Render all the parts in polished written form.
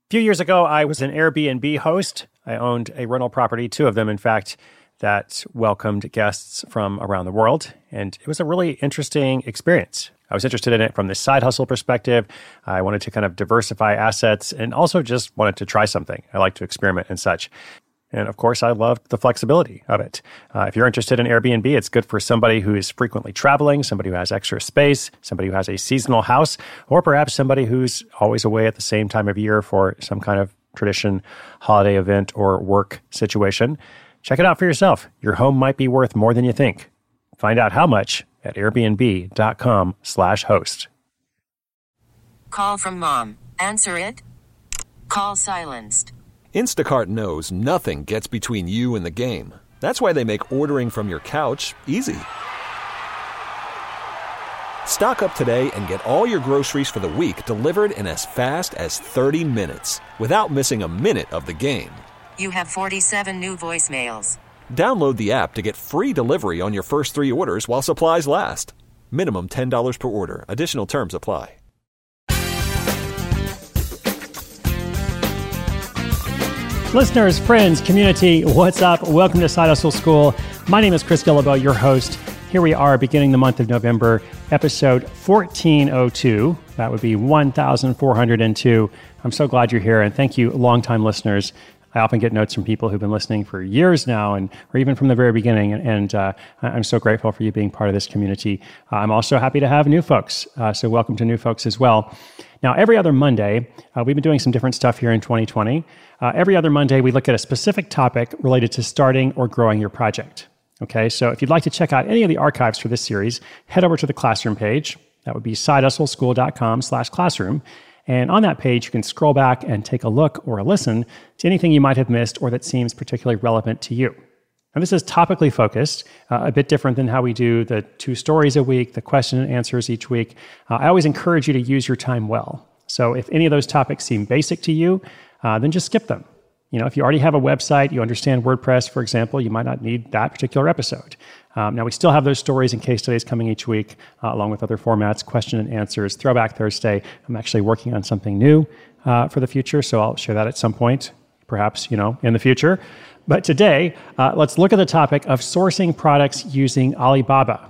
few years ago, I was an Airbnb host. I owned a rental property, two of them, in fact, that welcomed guests from around the world. And it was a really interesting experience. I was interested in it from the side hustle perspective. I wanted to kind of diversify assets and also just wanted to try something. I like to experiment and such. And of course, I loved the flexibility of it. If you're interested in Airbnb, it's good for somebody who is frequently traveling, somebody who has extra space, somebody who has a seasonal house, or perhaps somebody who's always away at the same time of year for some kind of tradition, holiday event, or work situation. Check it out for yourself. Your home might be worth more than you think. Find out how much at airbnb.com/host. Call from mom. Answer it. Call silenced. Instacart knows nothing gets between you and the game. That's why they make ordering from your couch easy. Stock up today and get all your groceries for the week delivered in as fast as 30 minutes without missing a minute of the game. You have 47 new voicemails. Download the app to get free delivery on your first 3 orders while supplies last. Minimum $10 per order. Additional terms apply. Listeners, friends, community, what's up? Welcome to Side Hustle School. My name is Chris Guillebeau, your host. Here we are beginning the month of November, episode 1402. That would be 1402. I'm so glad you're here, and thank you, longtime listeners. I often get notes from people who've been listening for years now, or even from the very beginning, and I'm so grateful for you being part of this community. I'm also happy to have new folks, so welcome to new folks as well. Now, every other Monday, we've been doing some different stuff here in 2020. Every other Monday, we look at a specific topic related to starting or growing your project. Okay, so if you'd like to check out any of the archives for this series, head over to the Classroom page. That would be sidehustleschool.com/classroom. And on that page, you can scroll back and take a look or a listen to anything you might have missed or that seems particularly relevant to you. Now, this is topically focused, a bit different than how we do the 2 stories a week, the question and answers each week. I always encourage you to use your time well. So if any of those topics seem basic to you, then just skip them. You know, if you already have a website, you understand WordPress, for example, you might not need that particular episode. Now, we still have those stories and case studies coming each week, along with other formats, question and answers, Throwback Thursday. I'm actually working on something new for the future, so I'll share that at some point, perhaps, in the future. But today, let's look at the topic of sourcing products using Alibaba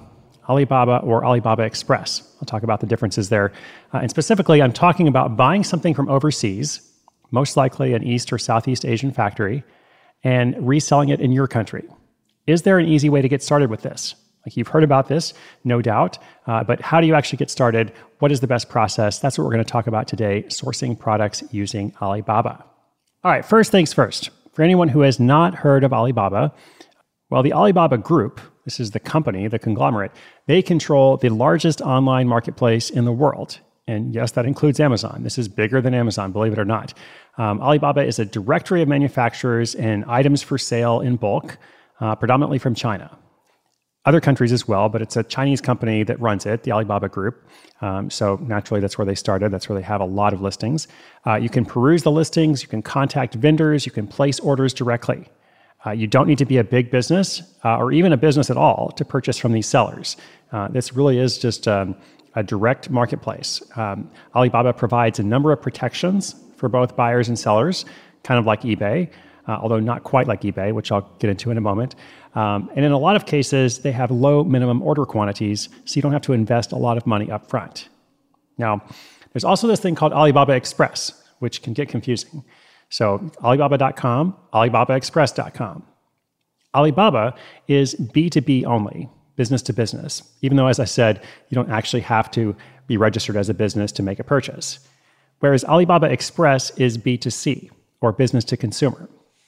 or Alibaba Express. I'll talk about the differences there. And specifically, I'm talking about buying something from overseas, most likely an East or Southeast Asian factory, and reselling it in your country. Is there an easy way to get started with this? Like, you've heard about this, no doubt, but how do you actually get started? What is the best process? That's what we're going to talk about today, sourcing products using Alibaba. All right, first things first. For anyone who has not heard of Alibaba, well, the Alibaba Group, this is the company, the conglomerate, they control the largest online marketplace in the world. And yes, that includes Amazon. This is bigger than Amazon, believe it or not. Alibaba is a directory of manufacturers and items for sale in bulk, predominantly from China. Other countries as well, but it's a Chinese company that runs it, the Alibaba Group. So naturally, that's where they started. That's where they have a lot of listings. You can peruse the listings. You can contact vendors. You can place orders directly. You don't need to be a big business or even a business at all to purchase from these sellers. This really is just a direct marketplace. Alibaba provides a number of protections for both buyers and sellers, kind of like eBay, although not quite like eBay, which I'll get into in a moment. And in a lot of cases, they have low minimum order quantities, so you don't have to invest a lot of money up front. Now, there's also this thing called Alibaba Express, which can get confusing. So Alibaba.com, AlibabaExpress.com. Alibaba is B2B only, business to business, even though, as I said, you don't actually have to be registered as a business to make a purchase. Whereas Alibaba Express is B2C, or business to consumer.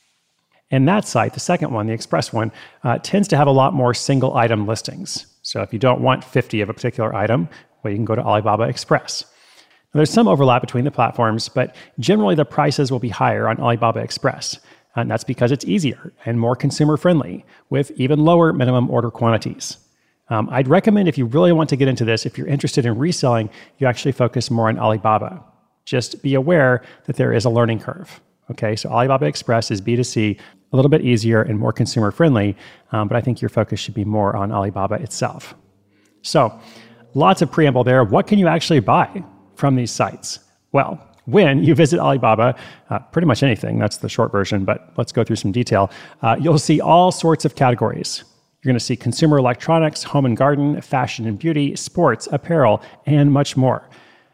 And that site, the second one, the Express one, tends to have a lot more single item listings. So if you don't want 50 of a particular item, well, you can go to Alibaba Express. Now, there's some overlap between the platforms, but generally the prices will be higher on Alibaba Express. And that's because it's easier and more consumer friendly with even lower minimum order quantities. I'd recommend, if you really want to get into this, if you're interested in reselling, you actually focus more on Alibaba. Just be aware that there is a learning curve. Okay, so Alibaba Express is B2C, a little bit easier and more consumer friendly, but I think your focus should be more on Alibaba itself. So, lots of preamble there. What can you actually buy from these sites? Well, when you visit Alibaba, pretty much anything, that's the short version, but let's go through some detail. You'll see all sorts of categories. You're going to see consumer electronics, home and garden, fashion and beauty, sports, apparel, and much more.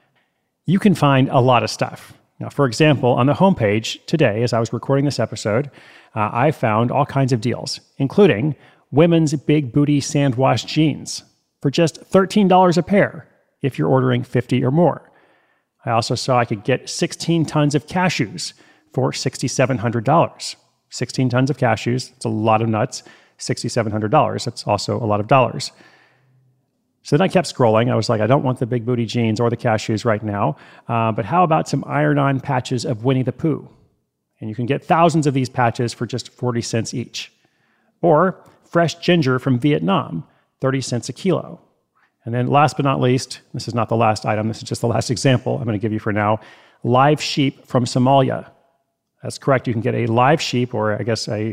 You can find a lot of stuff. Now, for example, on the homepage today, as I was recording this episode, I found all kinds of deals, including women's big booty sand wash jeans for just $13 a pair if you're ordering 50 or more. I also saw I could get 16 tons of cashews for $6,700. 16 tons of cashews, that's a lot of nuts. $6,700, that's also a lot of dollars. So then I kept scrolling. I was like, I don't want the big booty jeans or the cashews right now, but how about some iron-on patches of Winnie the Pooh? And you can get thousands of these patches for just 40 cents each. Or fresh ginger from Vietnam, 30 cents a kilo. And then last but not least, this is not the last item, this is just the last example I'm going to give you for now, live sheep from Somalia. That's correct, you can get a live sheep, or I guess a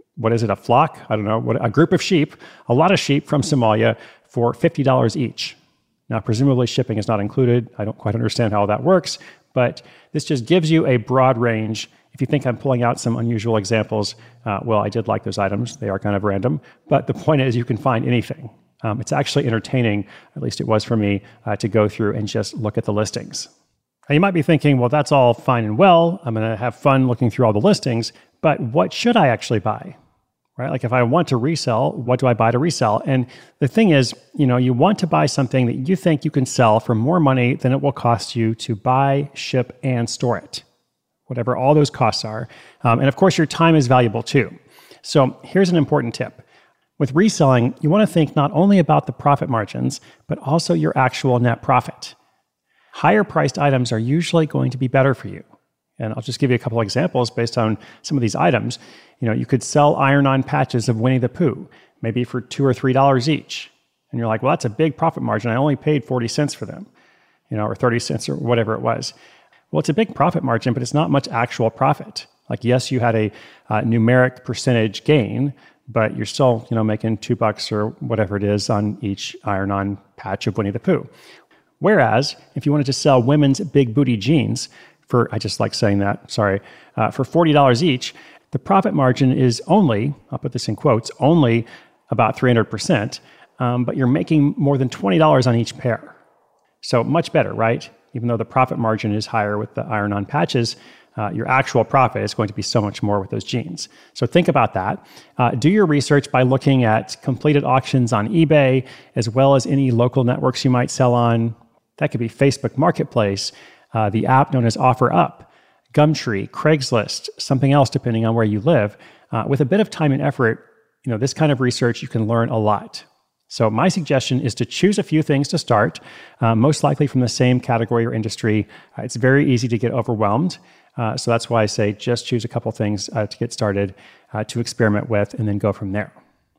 flock? I don't know, a group of sheep, a lot of sheep from Somalia for $50 each. Now, presumably shipping is not included. I don't quite understand how that works, but this just gives you a broad range. If you think I'm pulling out some unusual examples, well, I did like those items. They are kind of random, but the point is you can find anything. It's actually entertaining, at least it was for me, to go through and just look at the listings. Now, you might be thinking, well, that's all fine and well. I'm going to have fun looking through all the listings, but what should I actually buy? Right? Like if I want to resell, what do I buy to resell? And the thing is, you want to buy something that you think you can sell for more money than it will cost you to buy, ship, and store it, whatever all those costs are. And of course, your time is valuable too. So here's an important tip. With reselling, you want to think not only about the profit margins, but also your actual net profit. Higher priced items are usually going to be better for you. And I'll just give you a couple examples based on some of these items. You could sell iron-on patches of Winnie the Pooh, maybe for $2 or $3 each. And you're like, well, that's a big profit margin. I only paid 40 cents for them, or 30 cents or whatever it was. Well, it's a big profit margin, but it's not much actual profit. Like, yes, you had a numeric percentage gain, but you're still, making $2 or whatever it is on each iron-on patch of Winnie the Pooh. Whereas, if you wanted to sell women's big booty jeans for, I just like saying that, sorry, for $40 each, the profit margin is only, I'll put this in quotes, only about 300%, but you're making more than $20 on each pair. So much better, right? Even though the profit margin is higher with the iron-on patches, your actual profit is going to be so much more with those jeans. So think about that. Do your research by looking at completed auctions on eBay, as well as any local networks you might sell on. That could be Facebook Marketplace, the app known as OfferUp, Gumtree, Craigslist, something else depending on where you live. With a bit of time and effort, this kind of research, you can learn a lot. So my suggestion is to choose a few things to start, most likely from the same category or industry. It's very easy to get overwhelmed. So that's why I say just choose a couple things to get started, to experiment with, and then go from there.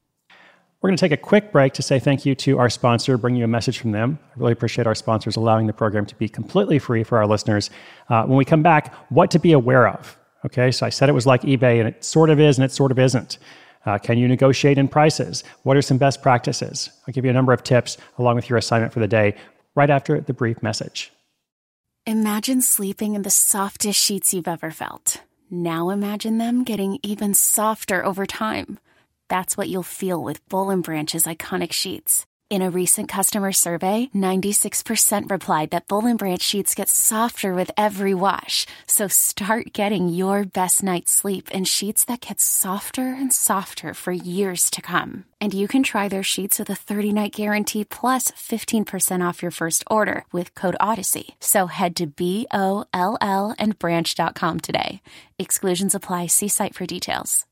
We're going to take a quick break to say thank you to our sponsor, bring you a message from them. I really appreciate our sponsors allowing the program to be completely free for our listeners. When we come back, what to be aware of. Okay, so I said it was like eBay, and it sort of is, and it sort of isn't. Can you negotiate in prices? What are some best practices? I'll give you a number of tips along with your assignment for the day right after the brief message. Imagine sleeping in the softest sheets you've ever felt. Now imagine them getting even softer over time. That's what you'll feel with Boll & Branch's iconic sheets. In a recent customer survey, 96% replied that Boll & Branch sheets get softer with every wash. So start getting your best night's sleep in sheets that get softer and softer for years to come. And you can try their sheets with a 30-night guarantee plus 15% off your first order with code Odyssey. So head to BOLLandbranch.com today. Exclusions apply. See site for details.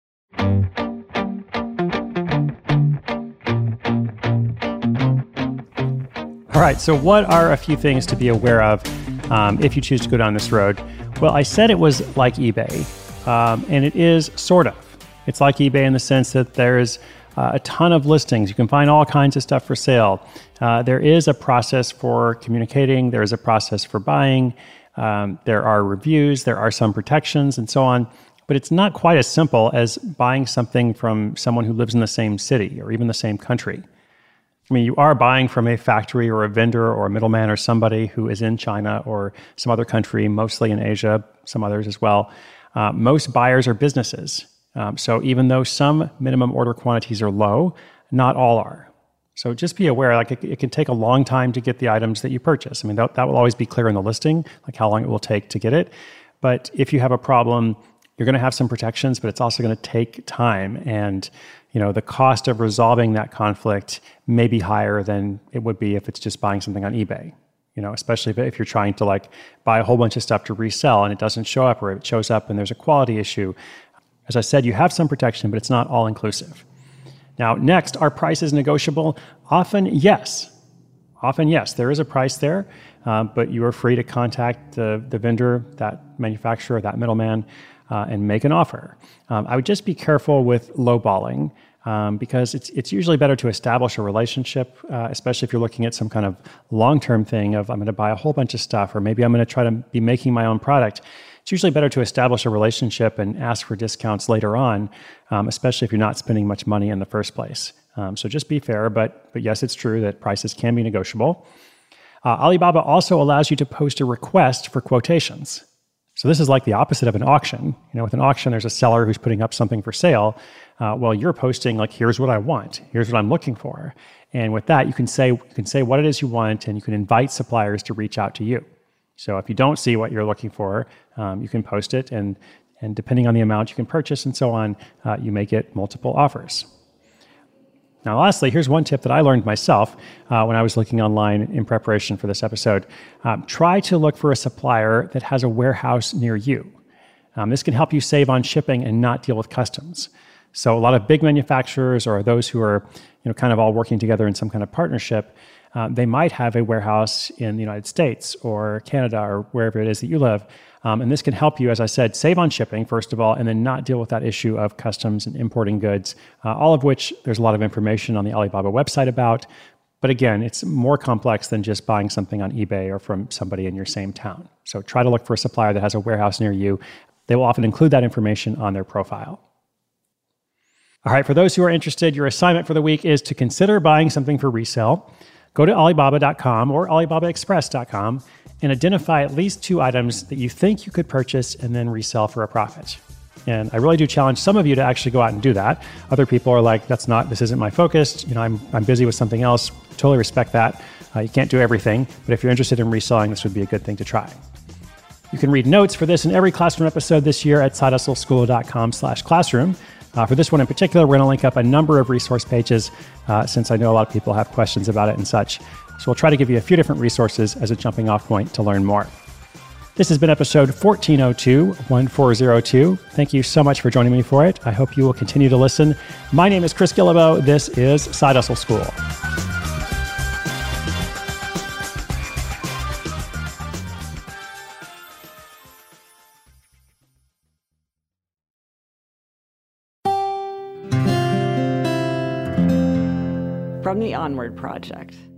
All right, so what are a few things to be aware of if you choose to go down this road? Well, I said it was like eBay, and it is sort of. It's like eBay in the sense that there's a ton of listings. You can find all kinds of stuff for sale. There is a process for communicating. There is a process for buying. There are reviews. There are some protections and so on. But it's not quite as simple as buying something from someone who lives in the same city or even the same country. I mean, you are buying from a factory or a vendor or a middleman or somebody who is in China or some other country, mostly in Asia, some others as well. Most buyers are businesses. So even though some minimum order quantities are low, not all are. So just be aware, like it can take a long time to get the items that you purchase. I mean, that will always be clear in the listing, like how long it will take to get it. But if you have a problem, you're going to have some protections, but it's also going to take time. And the cost of resolving that conflict may be higher than it would be if it's just buying something on eBay. Especially if you're trying to buy a whole bunch of stuff to resell and it doesn't show up, or it shows up and there's a quality issue. As I said, you have some protection, but it's not all inclusive. Now, next, are prices negotiable? Often, yes. There is a price there, but you are free to contact the vendor, that manufacturer, that middleman, and make an offer. I would just be careful with lowballing because it's usually better to establish a relationship, especially if you're looking at some kind of long-term thing of I'm going to buy a whole bunch of stuff, or maybe I'm going to try to be making my own product. It's usually better to establish a relationship and ask for discounts later on, especially if you're not spending much money in the first place. So just be fair, but yes, it's true that prices can be negotiable. Alibaba also allows you to post a request for quotations. So this is like the opposite of an auction. With an auction, there's a seller who's putting up something for sale. Well, you're posting here's what I want, here's what I'm looking for, and with that, you can say what it is you want, and you can invite suppliers to reach out to you. So if you don't see what you're looking for, you can post it, and depending on the amount you can purchase and so on, you may get multiple offers. Now, lastly, here's one tip that I learned myself when I was looking online in preparation for this episode. Try to look for a supplier that has a warehouse near you. This can help you save on shipping and not deal with customs. So a lot of big manufacturers, or those who are kind of all working together in some kind of partnership, they might have a warehouse in the United States or Canada or wherever it is that you live. And this can help you, as I said, save on shipping, first of all, and then not deal with that issue of customs and importing goods, all of which there's a lot of information on the Alibaba website about. But again, it's more complex than just buying something on eBay or from somebody in your same town. So try to look for a supplier that has a warehouse near you. They will often include that information on their profile. All right, for those who are interested, your assignment for the week is to consider buying something for resale. Go to Alibaba.com or AlibabaExpress.com and identify at least 2 items that you think you could purchase and then resell for a profit. And I really do challenge some of you to actually go out and do that. Other people are like, this isn't my focus. I'm busy with something else. Totally respect that. You can't do everything, but if you're interested in reselling, this would be a good thing to try. You can read notes for this and every Classroom episode this year at sidehustleschool.com/classroom. For this one in particular, we're going to link up a number of resource pages since I know a lot of people have questions about it and such. So we'll try to give you a few different resources as a jumping off point to learn more. This has been episode 1402. Thank you so much for joining me for it. I hope you will continue to listen. My name is Chris Guillebeau. This is Side Hustle School. From the Onward Project.